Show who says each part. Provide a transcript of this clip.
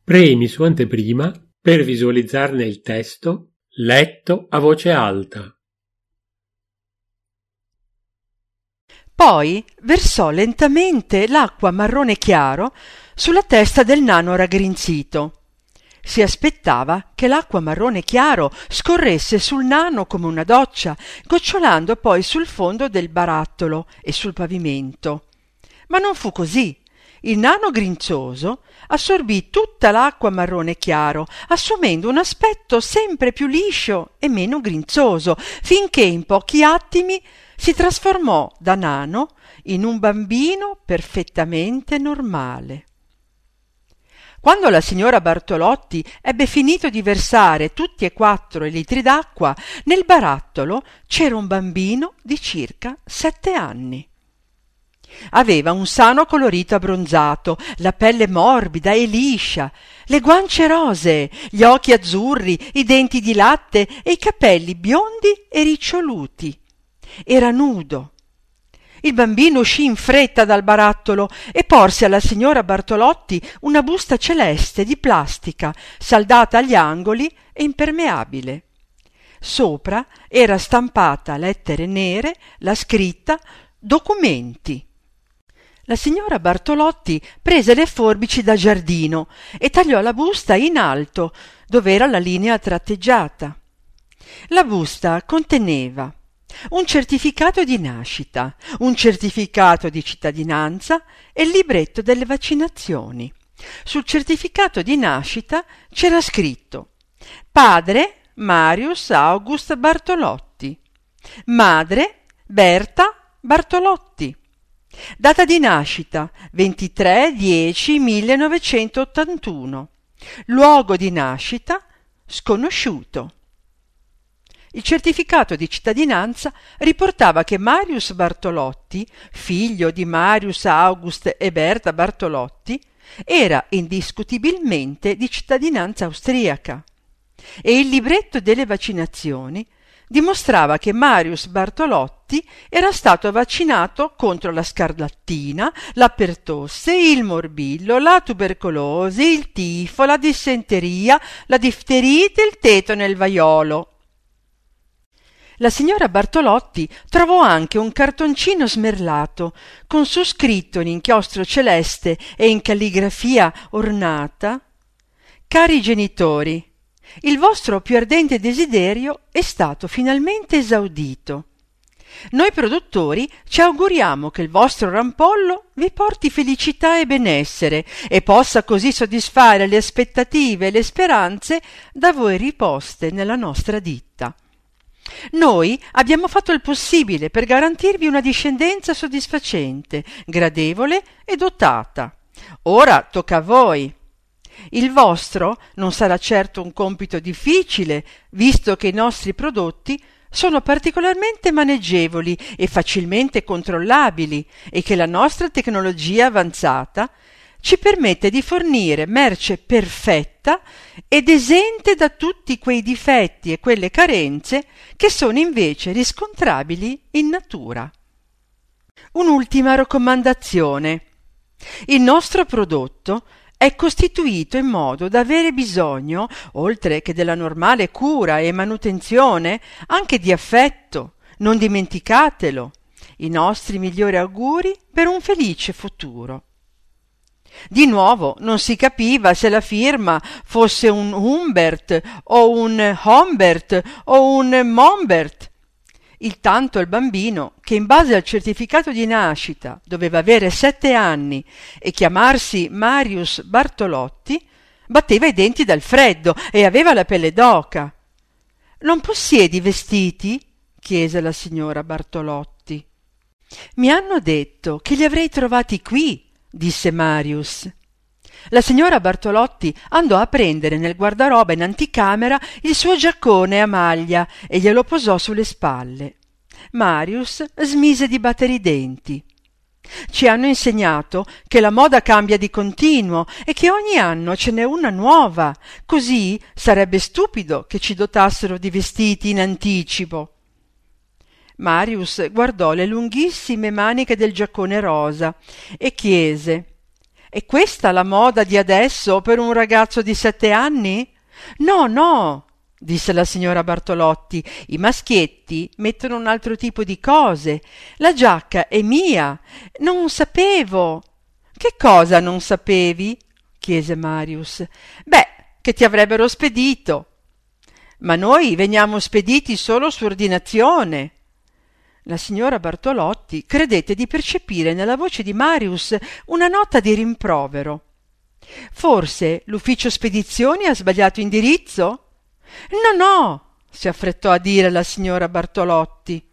Speaker 1: Premi su anteprima per visualizzarne il testo letto a voce alta.
Speaker 2: Poi versò lentamente l'acqua marrone chiaro sulla testa del nano raggrinzito. Si aspettava che l'acqua marrone chiaro scorresse sul nano come una doccia, gocciolando poi sul fondo del barattolo e sul pavimento. Ma non fu così. Il nano grinzoso assorbì tutta l'acqua marrone chiaro, assumendo un aspetto sempre più liscio e meno grinzoso, finché in pochi attimi si trasformò da nano in un bambino perfettamente normale. Quando la signora Bartolotti ebbe finito di versare tutti e 4 i litri d'acqua, nel barattolo c'era un bambino di circa 7 anni. Aveva un sano colorito abbronzato, la pelle morbida e liscia, le guance rosee, gli occhi azzurri, i denti di latte e i capelli biondi e riccioluti. Era nudo. Il bambino uscì in fretta dal barattolo e porse alla signora Bartolotti una busta celeste di plastica, saldata agli angoli e impermeabile. Sopra era stampata a lettere nere la scritta «Documenti». La signora Bartolotti prese le forbici da giardino e tagliò la busta in alto, dove era la linea tratteggiata. La busta conteneva un certificato di nascita, un certificato di cittadinanza e il libretto delle vaccinazioni. Sul certificato di nascita c'era scritto: padre Marius August Bartolotti, madre Berta Bartolotti, data di nascita 23/10/1981, luogo di nascita sconosciuto. Il certificato di cittadinanza riportava che Marius Bartolotti, figlio di Marius August e Berta Bartolotti, era indiscutibilmente di cittadinanza austriaca, e il libretto delle vaccinazioni dimostrava che Marius Bartolotti era stato vaccinato contro la scarlattina, la pertosse, il morbillo, la tubercolosi, il tifo, la dissenteria, la difterite e il tetano e il vaiolo. La signora Bartolotti trovò anche un cartoncino smerlato con su scritto in inchiostro celeste e in calligrafia ornata: «Cari genitori, il vostro più ardente desiderio è stato finalmente esaudito. Noi produttori ci auguriamo che il vostro rampollo vi porti felicità e benessere e possa così soddisfare le aspettative e le speranze da voi riposte nella nostra ditta. Noi abbiamo fatto il possibile per garantirvi una discendenza soddisfacente, gradevole e dotata. Ora tocca a voi. Il vostro non sarà certo un compito difficile, visto che i nostri prodotti sono particolarmente maneggevoli e facilmente controllabili e che la nostra tecnologia avanzata ci permette di fornire merce perfetta ed esente da tutti quei difetti e quelle carenze che sono invece riscontrabili in natura. Un'ultima raccomandazione. Il nostro prodotto è costituito in modo da avere bisogno, oltre che della normale cura e manutenzione, anche di affetto. Non dimenticatelo. I nostri migliori auguri per un felice futuro». Di nuovo non si capiva se la firma fosse un Humbert o un Hombert o un Mombert. Intanto il bambino, che in base al certificato di nascita doveva avere 7 anni e chiamarsi Marius Bartolotti, batteva i denti dal freddo e aveva la pelle d'oca. «Non possiedi vestiti?» chiese la signora Bartolotti. «Mi hanno detto che li avrei trovati qui», disse Marius. La signora Bartolotti andò a prendere nel guardaroba in anticamera il suo giaccone a maglia e glielo posò sulle spalle. Marius smise di battere i denti. «Ci hanno insegnato che la moda cambia di continuo e che ogni anno ce n'è una nuova, così sarebbe stupido che ci dotassero di vestiti in anticipo». Marius guardò le lunghissime maniche del giaccone rosa e chiese: È questa la moda di adesso per un ragazzo di 7 anni? No, no, disse la signora Bartolotti, i maschietti mettono un altro tipo di cose. La giacca è mia. Non sapevo. Che cosa non sapevi? Chiese Marius. Beh, che ti avrebbero spedito. Ma noi veniamo spediti solo su ordinazione. La signora Bartolotti credette di percepire nella voce di Marius una nota di rimprovero. Forse l'ufficio spedizioni ha sbagliato indirizzo? No, no, si affrettò a dire la signora Bartolotti.